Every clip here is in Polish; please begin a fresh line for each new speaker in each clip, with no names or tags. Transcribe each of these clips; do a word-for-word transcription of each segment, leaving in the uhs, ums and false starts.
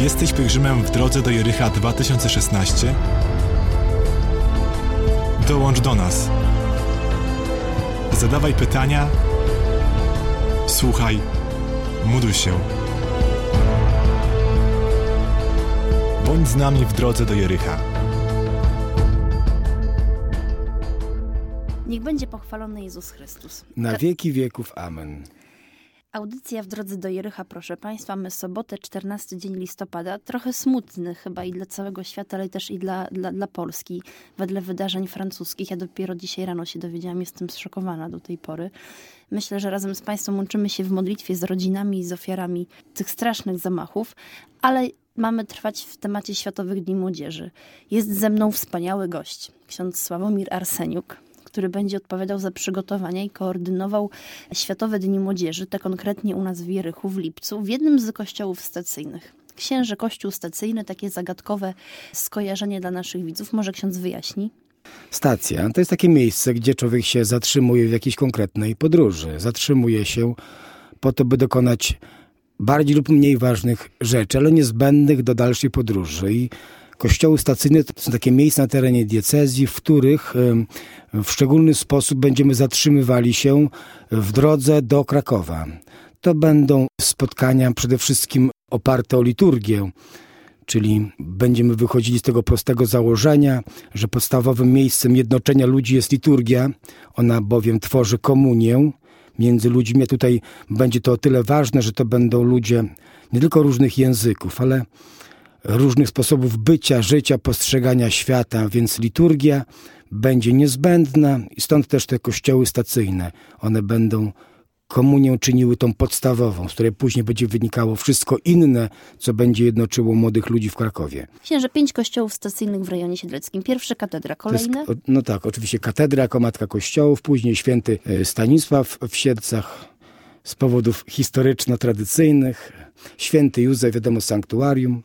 Jesteś pielgrzymem w drodze do Jericha dwa tysiące szesnaście? Dołącz do nas. Zadawaj pytania, słuchaj, módl się. Bądź z nami w drodze do Jericha.
Niech będzie pochwalony Jezus Chrystus.
Na wieki wieków. Amen.
Audycja w drodze do Jericha, proszę Państwa. My sobotę, czternasty dzień listopada. Trochę smutny chyba i dla całego świata, ale też i dla, dla, dla Polski. Wedle wydarzeń francuskich. Ja dopiero dzisiaj rano się dowiedziałam, jestem zszokowana do tej pory. Myślę, że razem z Państwem łączymy się w modlitwie z rodzinami i z ofiarami tych strasznych zamachów, ale mamy trwać w temacie Światowych Dni Młodzieży. Jest ze mną wspaniały gość, ksiądz Sławomir Arseniuk, który będzie odpowiadał za przygotowania i koordynował Światowe Dni Młodzieży, te konkretnie u nas w Jerichu w lipcu, w jednym z kościołów stacyjnych. Księże Kościół Stacyjny, takie zagadkowe skojarzenie dla naszych widzów. Może ksiądz wyjaśni?
Stacja to jest takie miejsce, gdzie człowiek się zatrzymuje w jakiejś konkretnej podróży. Zatrzymuje się po to, by dokonać bardziej lub mniej ważnych rzeczy, ale niezbędnych do dalszej podróży. I kościoły stacyjne to są takie miejsca na terenie diecezji, w których w szczególny sposób będziemy zatrzymywali się w drodze do Krakowa. To będą spotkania przede wszystkim oparte o liturgię, czyli będziemy wychodzili z tego prostego założenia, że podstawowym miejscem jednoczenia ludzi jest liturgia. Ona bowiem tworzy komunię między ludźmi. A tutaj będzie to o tyle ważne, że to będą ludzie nie tylko różnych języków, ale różnych sposobów bycia, życia, postrzegania świata, więc liturgia będzie niezbędna i stąd też te kościoły stacyjne. One będą komunię czyniły tą podstawową, z której później będzie wynikało wszystko inne, co będzie jednoczyło młodych ludzi w Krakowie.
Księże, pięć kościołów stacyjnych w rejonie siedleckim. Pierwsze katedra, kolejne?
Jest, no tak, oczywiście katedra jako matka kościołów, później święty Stanisław w Siedlcach z powodów historyczno-tradycyjnych, święty Józef, wiadomo, sanktuarium,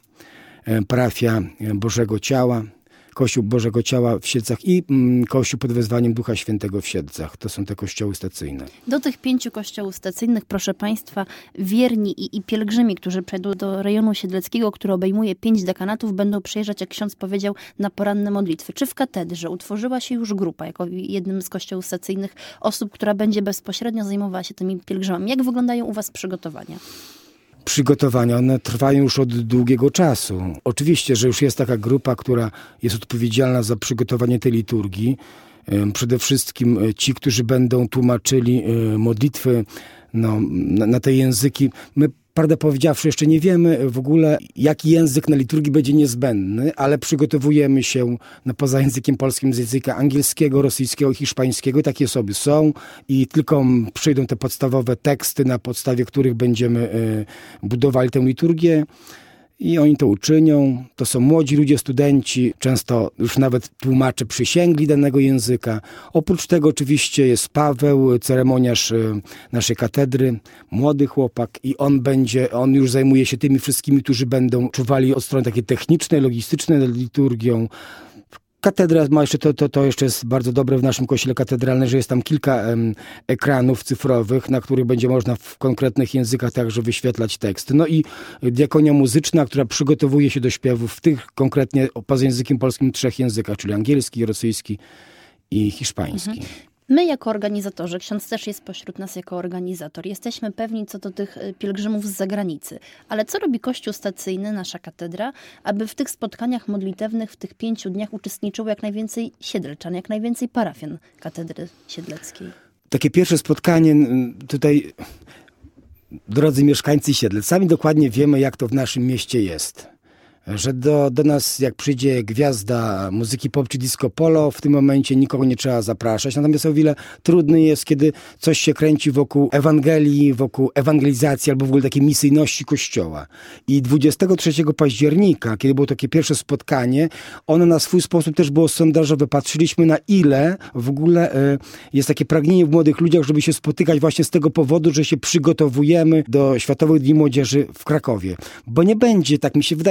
parafia Bożego Ciała, Kościół Bożego Ciała w Siedlcach i mm, Kościół pod wezwaniem Ducha Świętego w Siedlcach. To są te kościoły stacyjne.
Do tych pięciu kościołów stacyjnych, proszę Państwa, wierni i, i pielgrzymi, którzy przejdą do rejonu siedleckiego, który obejmuje pięć dekanatów, będą przyjeżdżać, jak ksiądz powiedział, na poranne modlitwy. Czy w katedrze utworzyła się już grupa, jako jednym z kościołów stacyjnych, osób, która będzie bezpośrednio zajmowała się tymi pielgrzymami? Jak wyglądają u Was przygotowania?
Przygotowania, one trwają już od długiego czasu. Oczywiście, że już jest taka grupa, która jest odpowiedzialna za przygotowanie tej liturgii. Przede wszystkim ci, którzy będą tłumaczyli modlitwy no, na, na te języki. My, prawdę powiedziawszy, jeszcze nie wiemy w ogóle, jaki język na liturgii będzie niezbędny, ale przygotowujemy się no, poza językiem polskim z języka angielskiego, rosyjskiego, hiszpańskiego. Takie osoby są i tylko przyjdą te podstawowe teksty, na podstawie których będziemy y, budowali tę liturgię. I oni to uczynią. To są młodzi ludzie, studenci, często już nawet tłumacze przysięgli danego języka. Oprócz tego oczywiście jest Paweł, ceremoniarz naszej katedry, młody chłopak i on będzie, on już zajmuje się tymi wszystkimi, którzy będą czuwali od strony takiej technicznej, logistycznej nad liturgią. Katedra ma jeszcze, to, to, to jeszcze jest bardzo dobre w naszym kościele katedralnym, że jest tam kilka em, ekranów cyfrowych, na których będzie można w konkretnych językach także wyświetlać teksty. No i diakonia muzyczna, która przygotowuje się do śpiewów w tych konkretnie poza językiem polskim trzech językach, czyli angielski, rosyjski i hiszpański. Mhm.
My jako organizatorzy, ksiądz też jest pośród nas jako organizator, jesteśmy pewni co do tych pielgrzymów z zagranicy. Ale co robi Kościół Stacyjny, nasza katedra, aby w tych spotkaniach modlitewnych w tych pięciu dniach uczestniczyło jak najwięcej siedlczan, jak najwięcej parafian katedry siedleckiej?
Takie pierwsze spotkanie tutaj, drodzy mieszkańcy Siedlec, sami dokładnie wiemy, jak to w naszym mieście jest. Że do, do nas, jak przyjdzie gwiazda muzyki pop czy disco polo, w tym momencie nikogo nie trzeba zapraszać. Natomiast o wiele trudniej jest, kiedy coś się kręci wokół Ewangelii, wokół ewangelizacji albo w ogóle takiej misyjności Kościoła. I dwudziestego trzeciego października, kiedy było takie pierwsze spotkanie, ono na swój sposób też było sondażowe. Patrzyliśmy, na ile w ogóle y, jest takie pragnienie w młodych ludziach, żeby się spotykać właśnie z tego powodu, że się przygotowujemy do Światowych Dni Młodzieży w Krakowie. Bo nie będzie, tak mi się wydaje, żadnego problemu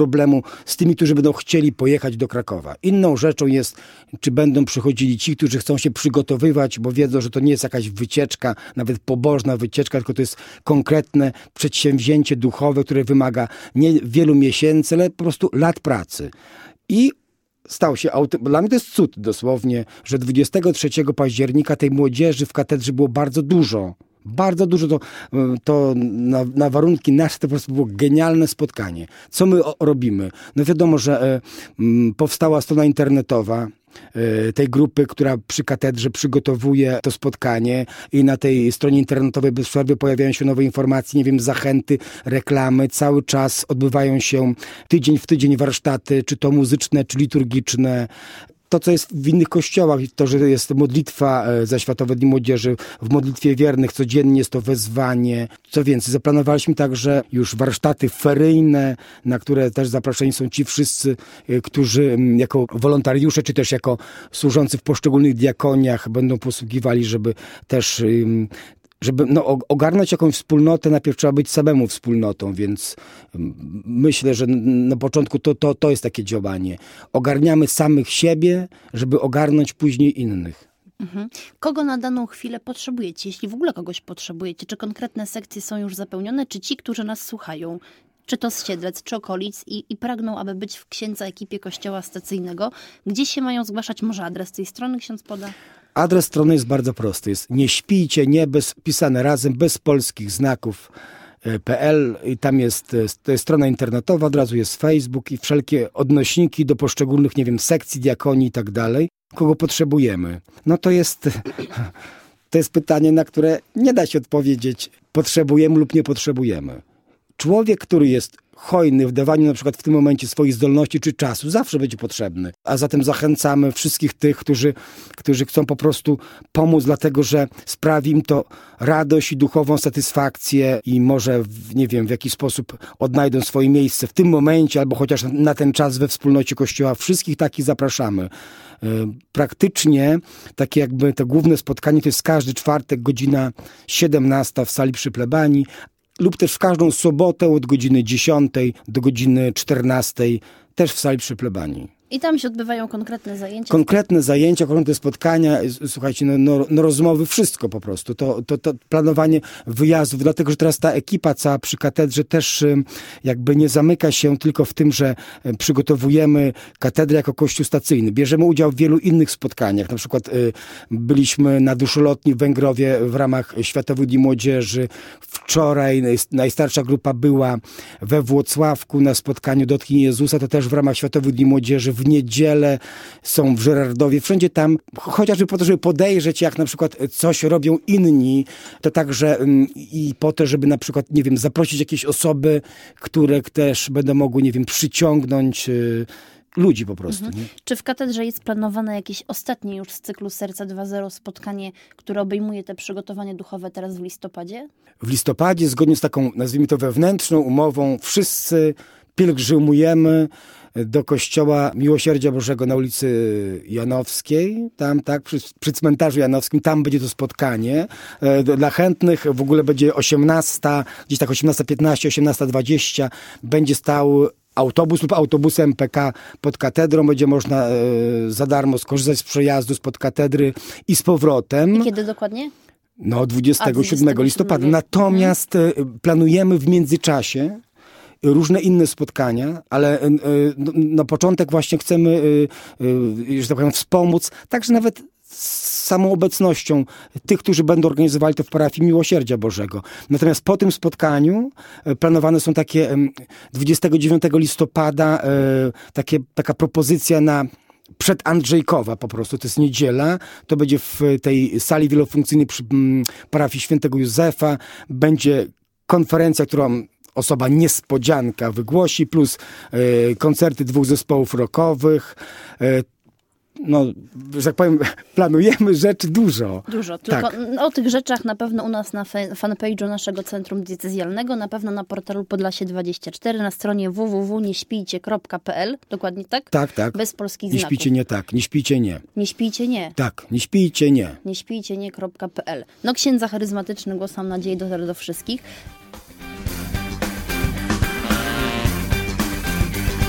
problemu z tymi, którzy będą chcieli pojechać do Krakowa. Inną rzeczą jest, czy będą przychodzili ci, którzy chcą się przygotowywać, bo wiedzą, że to nie jest jakaś wycieczka, nawet pobożna wycieczka, tylko to jest konkretne przedsięwzięcie duchowe, które wymaga nie wielu miesięcy, ale po prostu lat pracy. I stał się, dla mnie to jest cud dosłownie, że dwudziestego trzeciego października tej młodzieży w katedrze było bardzo dużo. Bardzo dużo to, to na, na warunki nasze to po prostu było genialne spotkanie. Co my o, robimy? No wiadomo, że e, m, powstała strona internetowa e, tej grupy, która przy katedrze przygotowuje to spotkanie i na tej stronie internetowej bez przerwy pojawiają się nowe informacje, nie wiem, zachęty, reklamy. Cały czas odbywają się tydzień w tydzień warsztaty, czy to muzyczne, czy liturgiczne. To, co jest w innych kościołach, to, że jest modlitwa za Światowe Dni Młodzieży, w modlitwie wiernych codziennie jest to wezwanie. Co więcej, zaplanowaliśmy także już warsztaty feryjne, na które też zaproszeni są ci wszyscy, którzy jako wolontariusze, czy też jako służący w poszczególnych diakoniach będą posługiwali, żeby też... Żeby no, ogarnąć jakąś wspólnotę, najpierw trzeba być samemu wspólnotą, więc myślę, że na początku to, to, to jest takie działanie. Ogarniamy samych siebie, żeby ogarnąć później innych.
Mhm. Kogo na daną chwilę potrzebujecie, jeśli w ogóle kogoś potrzebujecie? Czy konkretne sekcje są już zapełnione, czy ci, którzy nas słuchają, czy to z Siedlec, czy okolic i, i pragną, aby być w księdza ekipie kościoła stacyjnego, gdzie się mają zgłaszać? Może adres tej strony ksiądz poda?
Adres strony jest bardzo prosty. Jest nie śpijcie, nie, bez, pisane razem, bez polskich znaków P L i tam jest, to jest strona internetowa, od razu jest Facebook i wszelkie odnośniki do poszczególnych, nie wiem, sekcji, diakonii i tak dalej. Kogo potrzebujemy? No to jest, to jest pytanie, na które nie da się odpowiedzieć potrzebujemy lub nie potrzebujemy. Człowiek, który jest hojny w dawaniu na przykład w tym momencie swoich zdolności czy czasu, zawsze będzie potrzebny. A zatem zachęcamy wszystkich tych, którzy, którzy chcą po prostu pomóc, dlatego że sprawi im to radość i duchową satysfakcję i może, w, nie wiem, w jakiś sposób odnajdą swoje miejsce w tym momencie albo chociaż na ten czas we wspólnocie Kościoła. Wszystkich takich zapraszamy. Praktycznie takie jakby to główne spotkanie to jest każdy czwartek, godzina siedemnasta w sali przy plebanii, lub też w każdą sobotę od godziny dziesiątej do godziny czternastej też w sali przy plebanii.
I tam się odbywają konkretne zajęcia?
Konkretne zajęcia, konkretne spotkania, słuchajcie, no, no, no rozmowy, wszystko po prostu. To, to, to planowanie wyjazdów, dlatego że teraz ta ekipa cała przy katedrze też jakby nie zamyka się tylko w tym, że przygotowujemy katedrę jako kościół stacyjny. Bierzemy udział w wielu innych spotkaniach. Na przykład y, byliśmy na Duszolotni w Węgrowie w ramach Światowych Dni Młodzieży. Wczoraj najstarsza grupa była we Włocławku na spotkaniu Dotknij Jezusa, to też w ramach Światowych Dni Młodzieży. W niedzielę są w Żerardowie, wszędzie tam, chociażby po to, żeby podejrzeć, jak na przykład coś robią inni, to także i po to, żeby na przykład, nie wiem, zaprosić jakieś osoby, które też będą mogły, nie wiem, przyciągnąć ludzi po prostu.
Mhm.
Nie?
Czy w katedrze jest planowane jakieś ostatnie już z cyklu Serca dwa zero spotkanie, które obejmuje te przygotowania duchowe teraz w listopadzie?
W listopadzie, zgodnie z taką, nazwijmy to, wewnętrzną umową, wszyscy pielgrzymujemy do kościoła Miłosierdzia Bożego na ulicy Janowskiej, tam tak, przy, przy cmentarzu janowskim, tam będzie to spotkanie. Dla chętnych w ogóle będzie osiemnasta, gdzieś tak osiemnasta piętnaście, osiemnasta dwadzieścia, będzie stał autobus lub autobusem P K pod katedrą, będzie można e, za darmo skorzystać z przejazdu spod katedry i z powrotem.
I kiedy dokładnie?
No, dwudziestego siódmego listopada.
Mhm.
Natomiast e, planujemy w międzyczasie różne inne spotkania, ale na początek właśnie chcemy, że tak powiem, wspomóc, także nawet z samą obecnością tych, którzy będą organizowali to w parafii Miłosierdzia Bożego. Natomiast po tym spotkaniu planowane są takie dwudziestego dziewiątego listopada takie, taka propozycja na przed Andrzejkowa po prostu, to jest niedziela, to będzie w tej sali wielofunkcyjnej przy parafii Świętego Józefa, będzie konferencja, którą osoba niespodzianka wygłosi, plus y, koncerty dwóch zespołów rockowych. Y, no, że tak powiem, planujemy rzeczy dużo.
Dużo, tylko tak. O tych rzeczach na pewno u nas na fanpage'u naszego Centrum Diecezjalnego, na pewno na portalu Podlasie dwadzieścia cztery, na stronie w w w kropka nie śpijcie kropka p l, dokładnie tak?
Tak, tak.
Bez polskich
nie
znaków.
Nie śpijcie nie tak, nie śpijcie nie.
Nie śpijcie nie.
Tak, nie śpijcie nie.
Nie śpijcie nie kropka p l. No księdza charyzmatyczny głos, mam nadzieję, dotarł do wszystkich.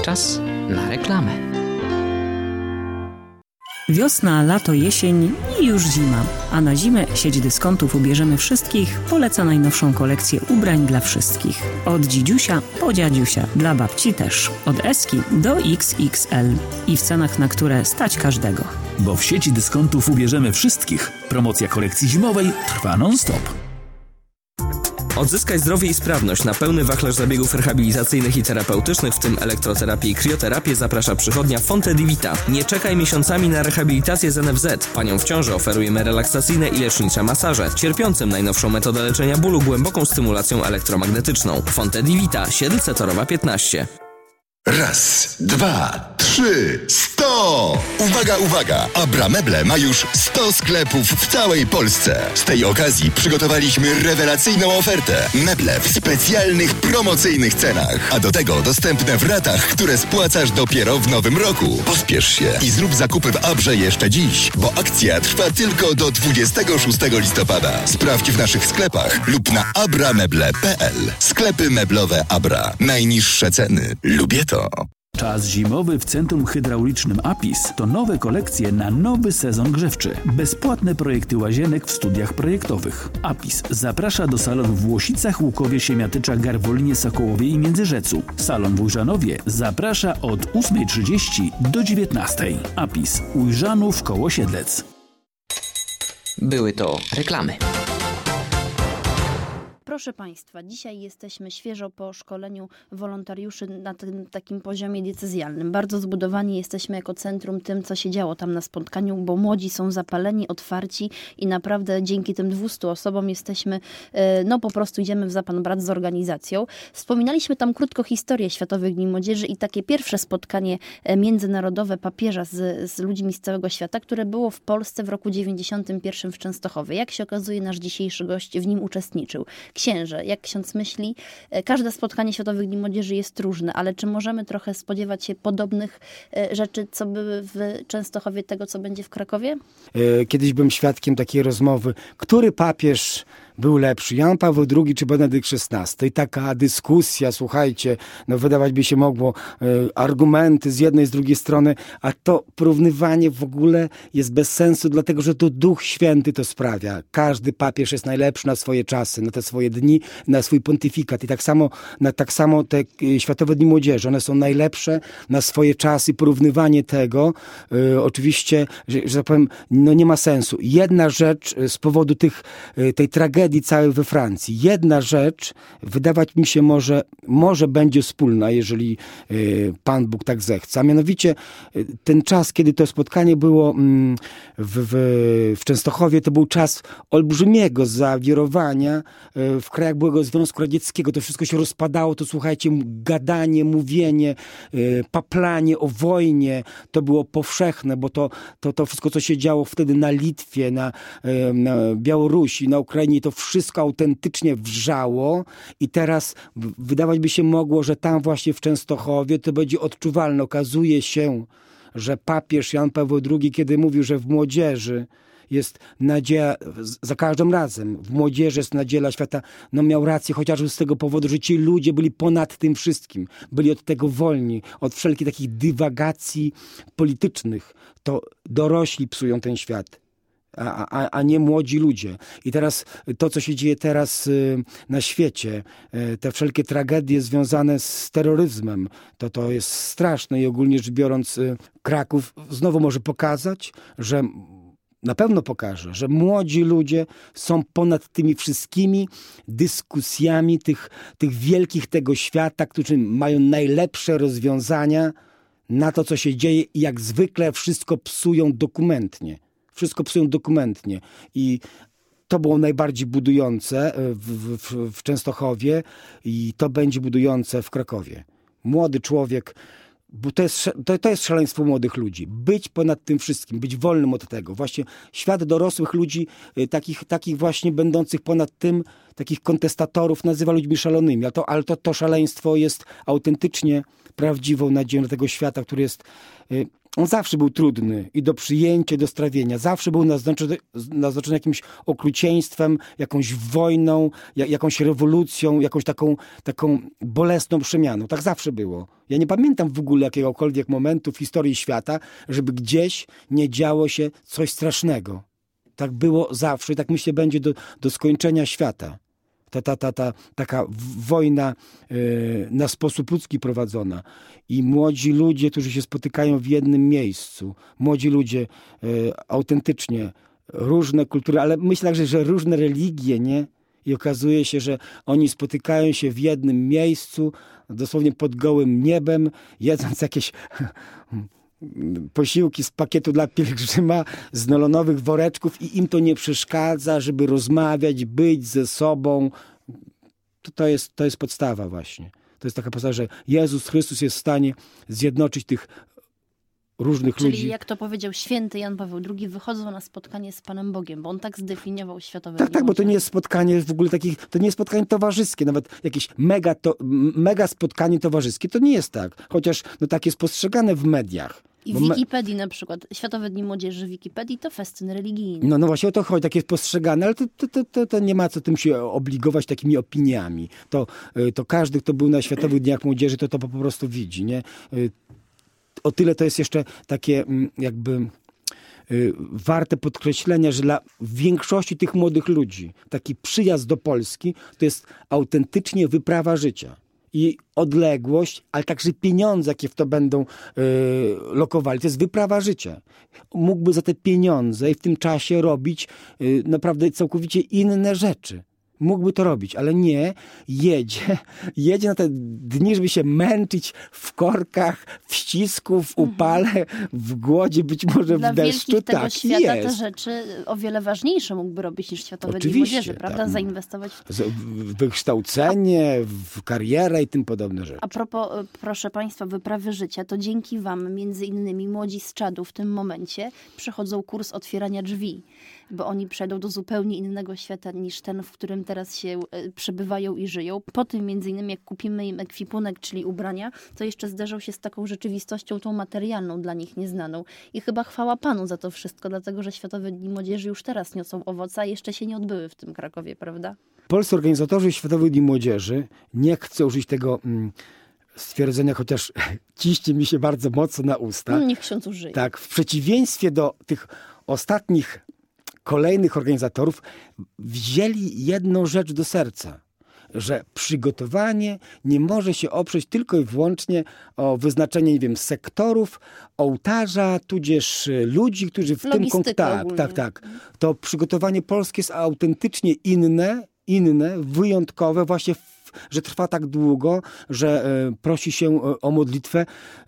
Czas na reklamę.
Wiosna, lato, jesień i już zima. A na zimę sieć dyskontów ubierzemy wszystkich poleca najnowszą kolekcję ubrań dla wszystkich. Od dzidziusia po dziadziusia, dla babci też. Od eski do iks iks el. I w cenach, na które stać każdego.
Bo w sieci dyskontów ubierzemy wszystkich. Promocja kolekcji zimowej trwa non-stop.
Odzyskaj zdrowie i sprawność na pełny wachlarz zabiegów rehabilitacyjnych i terapeutycznych, w tym elektroterapię i krioterapię, zaprasza przychodnia Fonte di Vita. Nie czekaj miesiącami na rehabilitację z en ef zet. Paniom w ciąży oferujemy relaksacyjne i lecznicze masaże. Cierpiącym najnowszą metodę leczenia bólu głęboką stymulacją elektromagnetyczną. Fonte di Vita, Siedlce Torowa piętnaście.
Raz, dwa, trzy, sto! Uwaga, uwaga! Abra Meble ma już sto sklepów w całej Polsce. Z tej okazji przygotowaliśmy rewelacyjną ofertę. Meble w specjalnych, promocyjnych cenach. A do tego dostępne w ratach, które spłacasz dopiero w nowym roku. Pospiesz się i zrób zakupy w Abrze jeszcze dziś, bo akcja trwa tylko do dwudziestego szóstego listopada. Sprawdź w naszych sklepach lub na abrameble kropka pe el. Sklepy meblowe Abra. Najniższe ceny. Lubię to.
Czas zimowy w Centrum Hydraulicznym Apis to nowe kolekcje na nowy sezon grzewczy. Bezpłatne projekty łazienek w studiach projektowych. Apis zaprasza do salon w Łosicach, Łukowie, Siemiatyczach, Garwolinie, Sokołowie i Międzyrzecu. Salon w Ujrzanowie zaprasza od ósmej trzydzieści do dziewiętnastej. Apis Ujrzanów koło Siedlec.
Były to reklamy.
Proszę Państwa, dzisiaj jesteśmy świeżo po szkoleniu wolontariuszy na tym takim poziomie decyzjalnym. Bardzo zbudowani jesteśmy jako centrum tym, co się działo tam na spotkaniu, bo młodzi są zapaleni, otwarci i naprawdę dzięki tym dwustu osobom jesteśmy, no po prostu idziemy w zapan brat z organizacją. Wspominaliśmy tam krótko historię Światowych Dni Młodzieży i takie pierwsze spotkanie międzynarodowe papieża z, z ludźmi z całego świata, które było w Polsce w roku dziewięćdziesiątym pierwszym w Częstochowie. Jak się okazuje, nasz dzisiejszy gość w nim uczestniczył. Księże, jak ksiądz myśli, każde spotkanie Światowych Dni Młodzieży jest różne, ale czy możemy trochę spodziewać się podobnych rzeczy, co były w Częstochowie, tego, co będzie w Krakowie?
Kiedyś byłem świadkiem takiej rozmowy, który papież był lepszy, Jan Paweł drugi czy Benedykt szesnasty? I taka dyskusja, słuchajcie, no wydawać by się mogło e, argumenty z jednej, z drugiej strony, a to porównywanie w ogóle jest bez sensu, dlatego że to Duch Święty to sprawia. Każdy papież jest najlepszy na swoje czasy, na te swoje dni, na swój pontyfikat. I tak samo, na, tak samo te e, Światowe Dni Młodzieży, one są najlepsze na swoje czasy. Porównywanie tego e, oczywiście, że, że tak powiem, no nie ma sensu. Jedna rzecz z powodu tych, e, tej tragedii całej we Francji. Jedna rzecz, wydawać mi się może, może będzie wspólna, jeżeli y, Pan Bóg tak zechce. A mianowicie y, ten czas, kiedy to spotkanie było mm, w, w, w Częstochowie, to był czas olbrzymiego zawirowania y, w krajach byłego Związku Radzieckiego. To wszystko się rozpadało, to słuchajcie, gadanie, mówienie, y, paplanie o wojnie, to było powszechne, bo to, to, to wszystko, co się działo wtedy na Litwie, na, y, na Białorusi, na Ukrainie, to wszystko autentycznie wrzało i teraz wydawać by się mogło, że tam właśnie w Częstochowie to będzie odczuwalne. Okazuje się, że papież Jan Paweł drugi, kiedy mówił, że w młodzieży jest nadzieja, za każdym razem w młodzieży jest nadzieja dla świata, no miał rację chociażby z tego powodu, że ci ludzie byli ponad tym wszystkim, byli od tego wolni, od wszelkich takich dywagacji politycznych. To dorośli psują ten świat. A, a, a nie młodzi ludzie. I teraz to, co się dzieje teraz y, na świecie, y, te wszelkie tragedie związane z terroryzmem, to to jest straszne i ogólnie rzecz biorąc y, Kraków znowu może pokazać, że na pewno pokaże, że młodzi ludzie są ponad tymi wszystkimi dyskusjami tych, tych wielkich tego świata, którzy mają najlepsze rozwiązania na to, co się dzieje i jak zwykle wszystko psują dokumentnie. Wszystko psują dokumentnie i to było najbardziej budujące w, w, w Częstochowie i to będzie budujące w Krakowie. Młody człowiek, bo to jest, to, to jest szaleństwo młodych ludzi. Być ponad tym wszystkim, być wolnym od tego. Właśnie świat dorosłych ludzi, takich, takich właśnie będących ponad tym, takich kontestatorów nazywa ludźmi szalonymi. Ale to, ale to, to szaleństwo jest autentycznie prawdziwą nadzieją dla tego świata, który jest on zawsze był trudny i do przyjęcia, i do strawienia. Zawsze był naznaczony, naznaczony jakimś okrucieństwem, jakąś wojną, jak, jakąś rewolucją, jakąś taką, taką bolesną przemianą. Tak zawsze było. Ja nie pamiętam w ogóle jakiegokolwiek momentu w historii świata, żeby gdzieś nie działo się coś strasznego. Tak było zawsze i tak myślę będzie do, do skończenia świata. Ta, ta, ta, ta taka wojna y, na sposób ludzki prowadzona. I młodzi ludzie, którzy się spotykają w jednym miejscu. Młodzi ludzie y, autentycznie, różne kultury, ale myślę także, że różne religie, nie? I okazuje się, że oni spotykają się w jednym miejscu, dosłownie pod gołym niebem, jedząc jakieś posiłki z pakietu dla pielgrzyma, z nolonowych woreczków i im to nie przeszkadza, żeby rozmawiać, być ze sobą. To, to, jest, to jest podstawa właśnie. To jest taka podstawa, że Jezus Chrystus jest w stanie zjednoczyć tych różnych
Czyli
ludzi.
Czyli jak to powiedział święty Jan Paweł drugi, wychodzą na spotkanie z Panem Bogiem, bo on tak zdefiniował Światowe
Tak,
Dni
tak, bo to
Młodzieży.
nie jest spotkanie w ogóle takich, to nie jest spotkanie towarzyskie, nawet jakieś mega, to, mega spotkanie towarzyskie, to nie jest tak. Chociaż no, tak jest postrzegane w mediach.
I
Bo
w
me-
Wikipedii na przykład, Światowe Dni Młodzieży w Wikipedii to festyn religijny.
No, no właśnie o to chodzi, tak jest postrzegane, ale to, to, to, to, to nie ma co tym się obligować takimi opiniami. To, to każdy, kto był na Światowych Dniach Młodzieży, to to po prostu widzi, nie? O tyle to jest jeszcze takie jakby warte podkreślenia, że dla większości tych młodych ludzi taki przyjazd do Polski to jest autentycznie wyprawa życia. I odległość, ale także pieniądze, jakie w to będą yy, lokowali. To jest wyprawa życia. Mógłby za te pieniądze i w tym czasie robić yy, naprawdę całkowicie inne rzeczy. Mógłby to robić, ale nie. Jedzie, jedzie na te dni, żeby się męczyć w korkach, w ścisku, w upale, w głodzie, być może
Dla
w deszczu.
wielkich tego
Tak
świata
jest.
te rzeczy o wiele ważniejsze mógłby robić niż Światowe Dni
Oczywiście,
Młodzieży, prawda?
tak.
Zainwestować w...
W wykształcenie, w karierę i tym podobne rzeczy.
A propos, proszę Państwa, wyprawy życia, to dzięki Wam, między innymi młodzi z Czadu w tym momencie przechodzą kurs otwierania drzwi, bo oni przejdą do zupełnie innego świata niż ten, w którym teraz się e, przebywają i żyją. Po tym między innymi, jak kupimy im ekwipunek, czyli ubrania, to jeszcze zderzą się z taką rzeczywistością, tą materialną, dla nich nieznaną. I chyba chwała Panu za to wszystko, dlatego że Światowe Dni Młodzieży już teraz niosą owoce, a jeszcze się nie odbyły w tym Krakowie, prawda?
Polscy organizatorzy Światowych Dni Młodzieży, nie chcę użyć tego mm, stwierdzenia, chociaż ciśnie mi się bardzo mocno na usta.
No, niech ksiądz użyje.
Tak, w przeciwieństwie do tych ostatnich, kolejnych organizatorów, wzięli jedną rzecz do serca, że przygotowanie nie może się oprzeć tylko i wyłącznie o wyznaczenie, nie wiem, sektorów, ołtarza, tudzież ludzi, którzy w tym
Logistyka
tak,
ogólnie.
tak, tak. To przygotowanie polskie jest autentycznie inne, inne, wyjątkowe, właśnie, w, że trwa tak długo, że e, prosi się o modlitwę.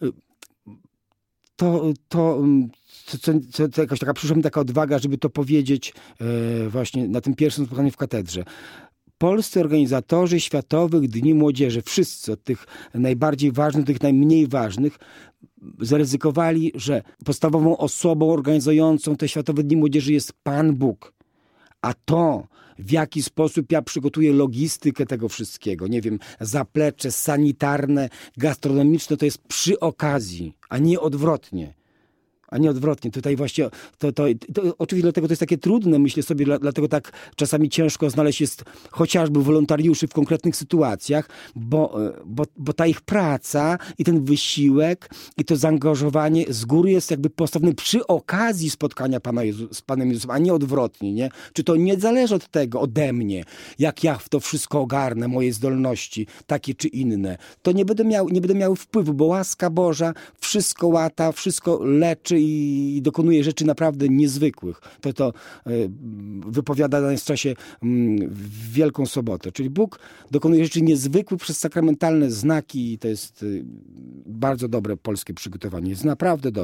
To, to, to, to, to jakaś taka, przyszła mi taka odwaga, żeby to powiedzieć e, właśnie na tym pierwszym spotkaniu w katedrze. Polscy organizatorzy Światowych Dni Młodzieży, wszyscy od tych najbardziej ważnych do tych najmniej ważnych, zaryzykowali, że podstawową osobą organizującą te Światowe Dni Młodzieży jest Pan Bóg. A to, w jaki sposób ja przygotuję logistykę tego wszystkiego, nie wiem, zaplecze sanitarne, gastronomiczne, to jest przy okazji, a nie odwrotnie. A nie odwrotnie. Tutaj właśnie, to, to, to, oczywiście dlatego to jest takie trudne, myślę sobie, dlatego tak czasami ciężko znaleźć jest chociażby wolontariuszy w konkretnych sytuacjach, bo, bo, bo ta ich praca i ten wysiłek i to zaangażowanie z góry jest jakby postawione przy okazji spotkania Pana Jezu, z Panem Jezusem, a nie odwrotnie, nie? Czy to nie zależy od tego, ode mnie, jak ja w to wszystko ogarnę, moje zdolności, takie czy inne. To nie będę miał, nie będę miał wpływu, bo łaska Boża wszystko łata, wszystko leczy i dokonuje rzeczy naprawdę niezwykłych. To to wypowiadane w czasie w Wielką Sobotę. Czyli Bóg dokonuje rzeczy niezwykłych przez sakramentalne znaki i to jest bardzo dobre polskie przygotowanie. Jest naprawdę dobre.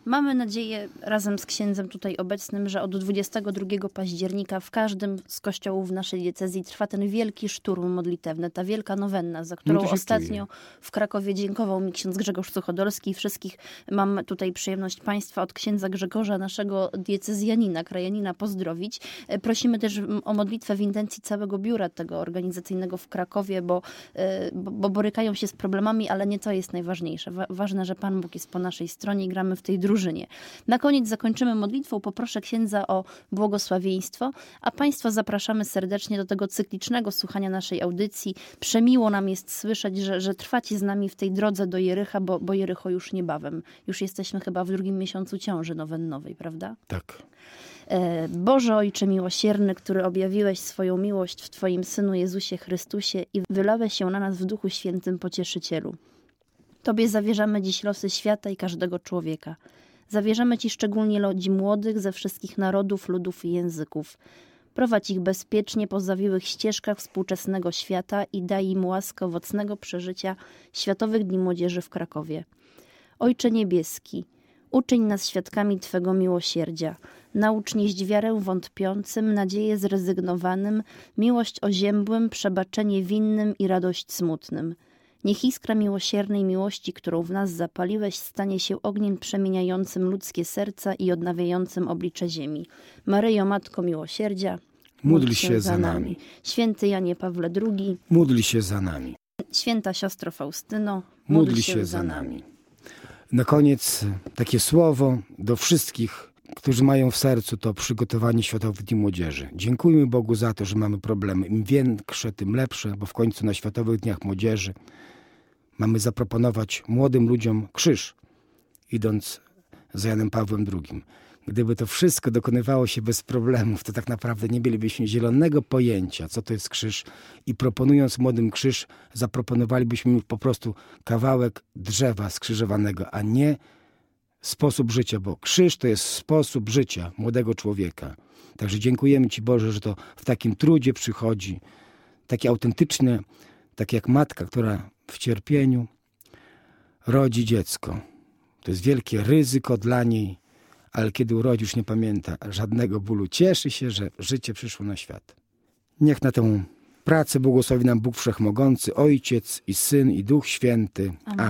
Mamy nadzieję razem z księdzem tutaj obecnym, że od dwudziestego drugiego października w każdym z kościołów w naszej diecezji trwa ten wielki szturm modlitewny, ta wielka nowenna, za którą
No
ostatnio w Krakowie dziękował mi ksiądz Grzegorz Suchodolski i wszystkich mam tutaj przyjemność Państwa od księdza Grzegorza, naszego diecezjanina, krajanina pozdrowić. Prosimy też o modlitwę w intencji całego biura tego organizacyjnego w Krakowie, bo, bo, bo borykają się z problemami, ale nie to jest najważniejsze. Wa- ważne, że Pan Bóg jest po naszej stronie i gramy w tej drużynie. Na koniec zakończymy modlitwą. Poproszę księdza o błogosławieństwo, a Państwa zapraszamy serdecznie do tego cyklicznego słuchania naszej audycji. Przemiło nam jest słyszeć, że, że trwacie z nami w tej drodze do Jericha, bo, bo Jericho już niebawem. Już jesteśmy chyba w drugim miesiącu ciąży nowennowej, prawda?
Tak.
Boże Ojcze miłosierny, który objawiłeś swoją miłość w Twoim Synu Jezusie Chrystusie i wylałeś się na nas w Duchu Świętym Pocieszycielu. Tobie zawierzamy dziś losy świata i każdego człowieka. Zawierzamy Ci szczególnie ludzi młodych ze wszystkich narodów, ludów i języków. Prowadź ich bezpiecznie po zawiłych ścieżkach współczesnego świata i daj im łaskę owocnego przeżycia Światowych Dni Młodzieży w Krakowie. Ojcze Niebieski, uczyń nas świadkami Twego miłosierdzia. Naucz nieść wiarę wątpiącym, nadzieję zrezygnowanym, miłość oziębłym, przebaczenie winnym i radość smutnym. Niech iskra miłosiernej miłości, którą w nas zapaliłeś, stanie się ogniem przemieniającym ludzkie serca i odnawiającym oblicze ziemi. Maryjo, Matko Miłosierdzia,
Módl się za nami.
Święty Janie Pawle drugi,
Módl się za nami.
Święta Siostro Faustyno,
Módl się za nami. Na koniec takie słowo do wszystkich, którzy mają w sercu to przygotowanie Światowych Dni Młodzieży. Dziękujmy Bogu za to, że mamy problemy. Im większe, tym lepsze, bo w końcu na Światowych Dniach Młodzieży mamy zaproponować młodym ludziom krzyż, idąc za Janem Pawłem drugim. Gdyby to wszystko dokonywało się bez problemów, to tak naprawdę nie mielibyśmy zielonego pojęcia, co to jest krzyż. I proponując młodym krzyż, zaproponowalibyśmy im po prostu kawałek drzewa skrzyżowanego, a nie sposób życia, bo krzyż to jest sposób życia młodego człowieka. Także dziękujemy Ci, Boże, że to w takim trudzie przychodzi, takie autentyczne, tak jak matka, która w cierpieniu rodzi dziecko. To jest wielkie ryzyko dla niej, ale kiedy urodzi, już nie pamięta żadnego bólu. Cieszy się, że życie przyszło na świat. Niech na tę pracę błogosławi nam Bóg Wszechmogący, Ojciec i Syn i Duch Święty.
Amen.